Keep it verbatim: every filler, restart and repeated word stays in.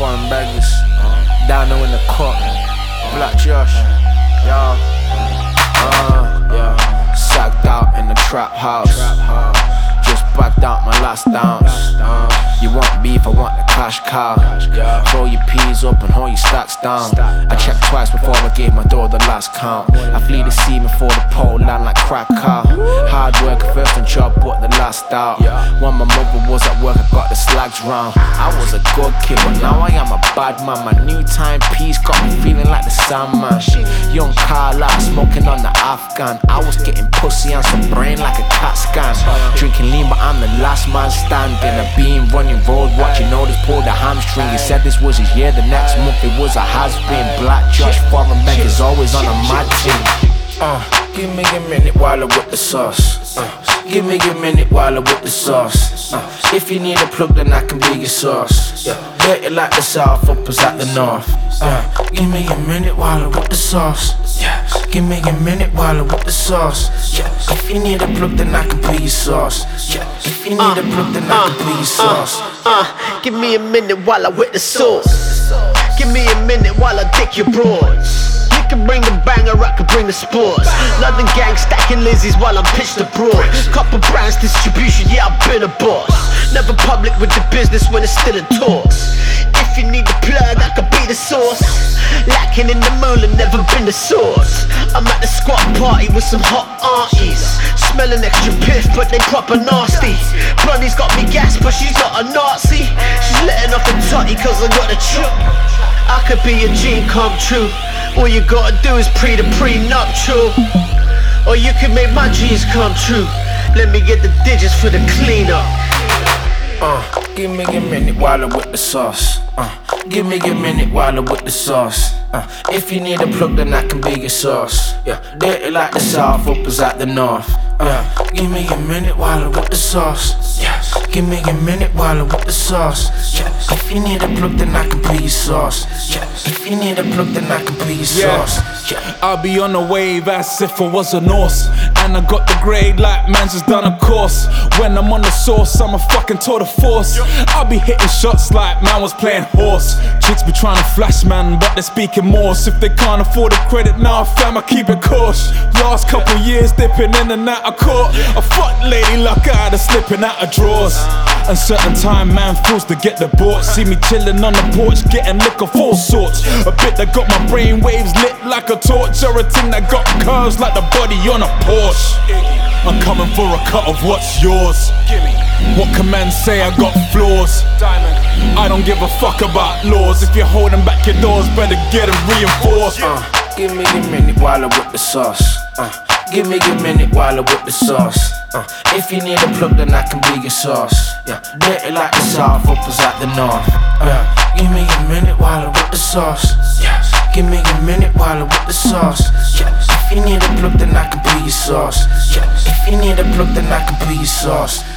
foreign beggars. Down there in the court. Black Josh. Yeah. Uh, yeah. Sacked out in the trap house. Just backed out my last dance. You want beef, I want the cash cow. Throw your peas up and hold your stacks down. I checked twice before I gave my door the last count. I flee the sea before the pole land like crack cow. Hard work first and job but the last out. When my mother was at work I got the slags round. I was a good kid but now I am a bad man. My new timepiece got me feeling like the Sandman. Young Carla smoking on the Afghan. I was getting pussy and some brain like a cat scan. Drinking lean but I'm the last man standing. A beam running road watching all this pull the hamstring. He said this was his year, the next month it was a has-been. Black Josh, foreign beggars always on a mad thing. Uh, give me a minute while I whip the sauce. Uh, give me a minute while I whip the sauce. Uh, if you need a plug then I can be your sauce. Yeah, dirty like the south, up as at the north. Uh, give me a minute while I whip the sauce. Yeah, give me a minute while I whip the sauce. Yeah, if you need a plug then I can be your sauce. Yeah, if you need uh, a plug then I can be your sauce. Uh, uh, give me a minute while I whip the sauce. Give me a minute while I dick your broads. You can bring the banger, I can bring the sports. London gang stacking Lizzies while I'm pitched abroad. Couple brands distribution, yeah I've been a boss. Never public with the business when it's still in talks. If you need the plug, I could be the source. Lacking in the molar, never been the source. I'm at the squat party with some hot aunties. Smelling extra piff, but they proper nasty. Blondie's got me gas, but she's not a Nazi. She's letting off a totty cause I got a chook. I could be a dream come true. All you gotta do is pre the prenuptial. Or you can make my dreams come true. Let me get the digits for the cleanup. Uh, give me a minute while I whip the sauce. Uh, give me a minute while I whip the sauce. Uh, if you need a plug then I can be your sauce. Yeah, dirty like the south, up as at the north. Uh, give me a minute while I whip the sauce. Yeah, give me a minute while I whip the sauce. Yeah, if you need a plug then I can be your sauce. Yeah, if you need a plug then I can be your sauce. Yeah, I'll be on a wave as if I was a Norse. And I got the grade like man's just done a course. When I'm on the source, I'm a fucking tour de force. I'll be hitting shots like man was playing horse. Chicks be trying to flash man, but they're speaking Morse. If they can't afford the credit now, fam, I keep it cautious. Last couple years dipping in and out of court. A fuck lady luck out of slipping out of drawers. Uncertain time, man feels to get the board. See me chilling on the porch, getting liquor of all sorts. A bit that got my brain waves lit like a torch, or a thing that got curves like the body on a Porsche. I'm coming for a cut of what's yours. What can men say? I got flaws. I don't give a fuck about laws. If you're holding back your doors, better get them reinforced. Uh, give me a minute while I whip the sauce. Uh, give me a minute while I whip the sauce. Uh, if you need a plug then I can be your sauce. Yeah, dirty like the south, up as at the north. Uh, give me a minute while I whip the sauce. Yeah, give me a minute while I whip the sauce. Yeah, if you need a plug then I can be your sauce. Yeah, if you need a plug then I can be your sauce.